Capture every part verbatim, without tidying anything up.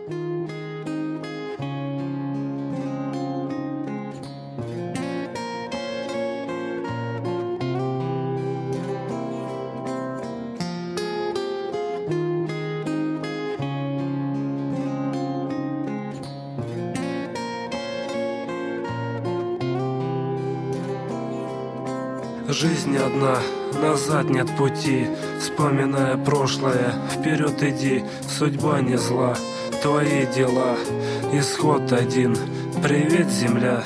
Жизнь одна, назад нет пути. Вспоминая прошлое, вперед иди. Судьба не зла, твои дела. Исход один. Привет, земля.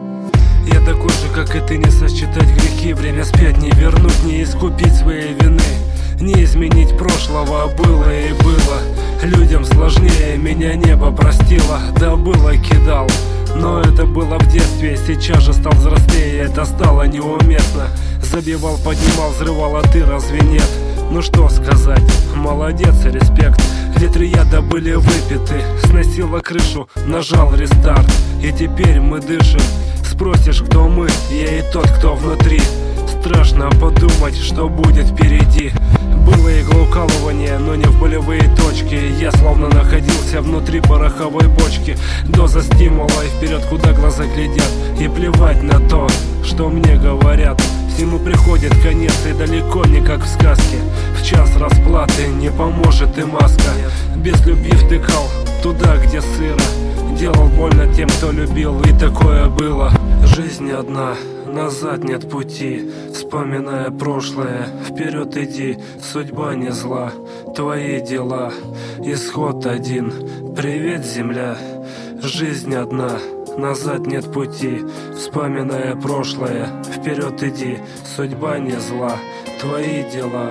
Я такой же, как и ты, не сосчитать грехи. Время спять не вернуть, не искупить своей вины. Не изменить прошлого, было и было. Людям сложнее, меня небо простило. Да было, кидал, но это было в детстве. Сейчас же стал взрослее, это стало неуместно. Забивал, поднимал, взрывал, а ты разве нет? Ну что сказать, молодец и респект. Литры яда были выпиты, сносила крышу, нажал рестарт. И теперь мы дышим. Спросишь, кто мы, я и тот, кто внутри. Страшно подумать, что будет впереди. Было иглоукалывание, но не в болевые точки. Я словно находился внутри пороховой бочки. Доза стимула и вперед, куда глаза глядят. И плевать на то, что мне говорят. Всему приходит конец, и далеко не как в сказке. В час расплаты не поможет и маска. Без любви втыкал туда, где сыро. Делал больно тем, кто любил, и такое было. Жизнь одна, назад нет пути. Вспоминая прошлое, вперед иди. Судьба не зла, твои дела. Исход один. Привет, земля. Жизнь одна, назад нет пути. Вспоминая прошлое, вперед иди. Судьба не зла, твои дела.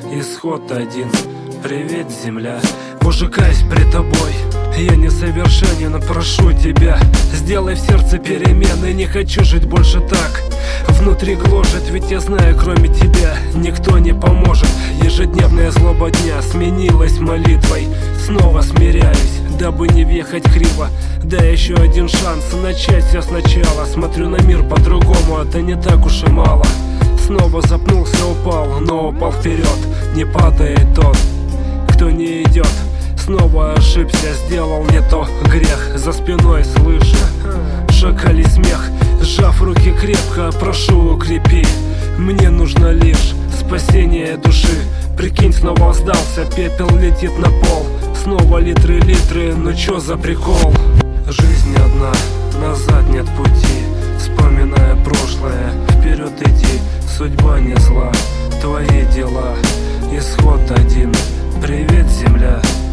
Исход один. Привет, земля. Боже, каюсь пред тобой. Я несовершенен, но прошу тебя, сделай в сердце перемены. Не хочу жить больше так. Внутри гложет, ведь я знаю, кроме тебя никто не поможет. Ежедневная злоба дня сменилась молитвой. Снова смиряюсь, дабы не въехать криво. Дай еще один шанс начать все сначала. Смотрю на мир по-другому, это не так уж и мало. Снова запнулся, упал, но упал вперед. Не падает тот, кто не идет. Снова ошибся, сделал не то, грех. За спиной слышу шакалий смех. Сжав руки крепко, прошу, укрепи. Мне нужно лишь спасение души. Прикинь, снова сдался, пепел летит на пол. Снова литры, литры, ну чё за прикол? Жизнь одна, назад нет пути. Вспоминая прошлое, вперед иди. Судьба не зла, твои дела. Исход один. Привет, земля.